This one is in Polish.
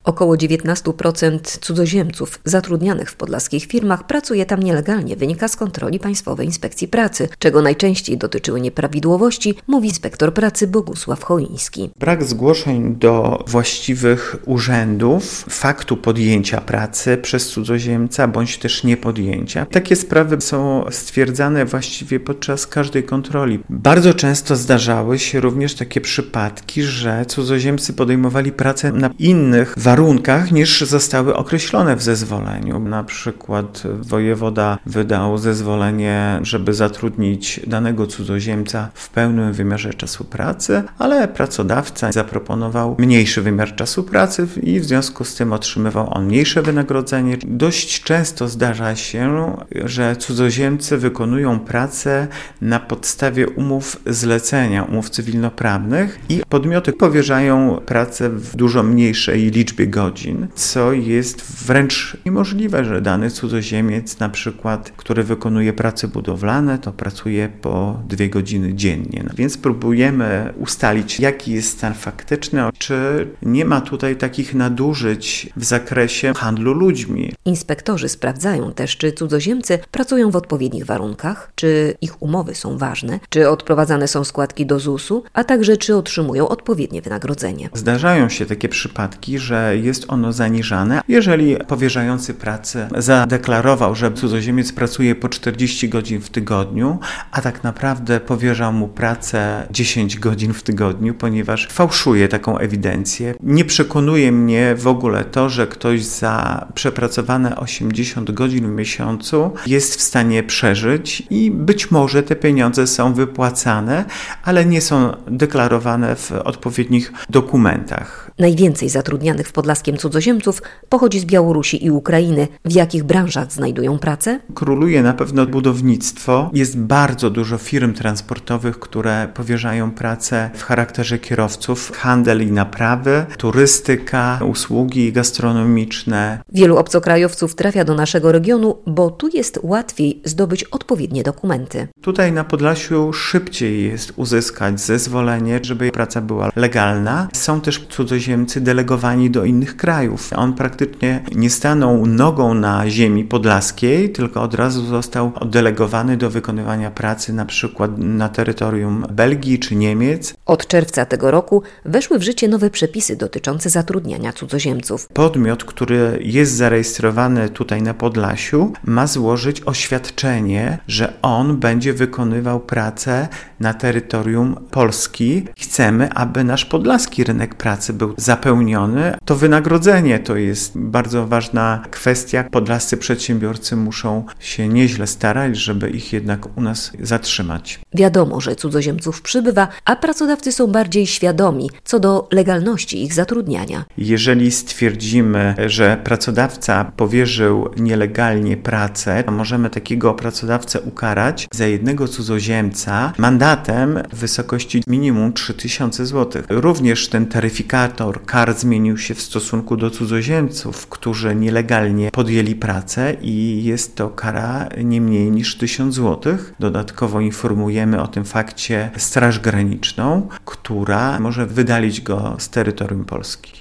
Około 19% cudzoziemców zatrudnianych w podlaskich firmach pracuje tam nielegalnie, wynika z kontroli Państwowej Inspekcji Pracy, czego najczęściej dotyczyły nieprawidłowości, mówi inspektor pracy Bogusław Choiński. Brak zgłoszeń do właściwych urzędów faktu podjęcia pracy przez cudzoziemca bądź też niepodjęcia. Takie sprawy są stwierdzane właściwie podczas każdej kontroli. Bardzo często zdarzały się również takie przypadki, że cudzoziemcy podejmowali pracę na innych warunkach niż zostały określone w zezwoleniu. Na przykład wojewoda wydał zezwolenie, żeby zatrudnić danego cudzoziemca w pełnym wymiarze czasu pracy, ale pracodawca zaproponował mniejszy wymiar czasu pracy i w związku z tym otrzymywał on mniejsze wynagrodzenie. Dość często zdarza się, że cudzoziemcy wykonują pracę na podstawie umów zlecenia, umów cywilnoprawnych i podmioty powierzają pracę w dużo mniejszej liczbie godzin, co jest wręcz niemożliwe, że dany cudzoziemiec, na przykład, który wykonuje prace budowlane, to pracuje po 2 godziny dziennie. Więc próbujemy ustalić, jaki jest stan faktyczny, czy nie ma tutaj takich nadużyć w zakresie handlu ludźmi. Inspektorzy sprawdzają też, czy cudzoziemcy pracują w odpowiednich warunkach, czy ich umowy są ważne, czy odprowadzane są składki do ZUS-u, a także czy otrzymują odpowiednie wynagrodzenie. Zdarzają się takie przypadki, że jest ono zaniżane. Jeżeli powierzający pracę zadeklarował, że cudzoziemiec pracuje po 40 godzin w tygodniu, a tak naprawdę powierzał mu pracę 10 godzin w tygodniu, ponieważ fałszuje taką ewidencję. Nie przekonuje mnie w ogóle to, że ktoś za przepracowane 80 godzin w miesiącu jest w stanie przeżyć i być może te pieniądze są wypłacane, ale nie są deklarowane w odpowiednich dokumentach. Najwięcej zatrudnianych w Podlaskiem cudzoziemców pochodzi z Białorusi i Ukrainy. W jakich branżach znajdują pracę? Króluje na pewno budownictwo. Jest bardzo dużo firm transportowych, które powierzają pracę w charakterze kierowców, handel i naprawy, turystyka, usługi gastronomiczne. Wielu obcokrajowców trafia do naszego regionu, bo tu jest łatwiej zdobyć odpowiednie dokumenty. Tutaj na Podlasiu szybciej jest uzyskać zezwolenie, żeby praca była legalna. Są też cudzoziemcy delegowani do innych krajów. On praktycznie nie stanął nogą na ziemi podlaskiej, tylko od razu został oddelegowany do wykonywania pracy na przykład na terytorium Belgii czy Niemiec. Od czerwca tego roku weszły w życie nowe przepisy dotyczące zatrudniania cudzoziemców. Podmiot, który jest zarejestrowany tutaj na Podlasiu, ma złożyć oświadczenie, że on będzie wykonywał pracę na terytorium Polski. Chcemy, aby nasz podlaski rynek pracy był zapełniony. To wynagrodzenie to jest bardzo ważna kwestia. Podlascy przedsiębiorcy muszą się nieźle starać, żeby ich jednak u nas zatrzymać. Wiadomo, że cudzoziemców przybywa, a pracodawcy są bardziej świadomi co do legalności ich zatrudniania. Jeżeli stwierdzimy, że pracodawca powierzył nielegalnie pracę, to możemy takiego pracodawcę ukarać za jednego cudzoziemca mandatem w wysokości minimum 3000 zł. Również ten taryfikator kar zmienił się w stosunku do cudzoziemców, którzy nielegalnie podjęli pracę i jest to kara nie mniej niż 1000 zł. Dodatkowo informujemy o tym fakcie Straż Graniczną, która może wydalić go z terytorium Polski.